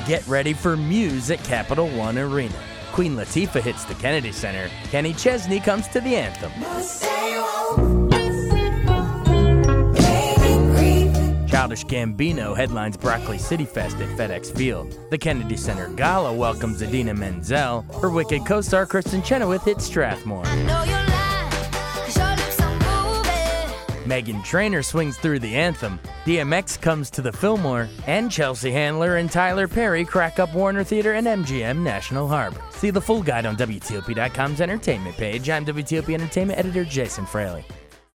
get ready for Muse at Capital One Arena. Queen Latifah hits the Kennedy Center. Kenny Chesney comes to the anthem. Childish Gambino headlines Broccoli City Fest at FedEx Field. The Kennedy Center Gala welcomes Idina Menzel. Her Wicked co-star Kristen Chenoweth hits Strathmore. Meghan Trainor swings through the anthem. DMX comes to the Fillmore. And Chelsea Handler and Tyler Perry crack up Warner Theater and MGM National Harbor. See the full guide on WTOP.com's entertainment page. I'm WTOP Entertainment Editor Jason Fraley.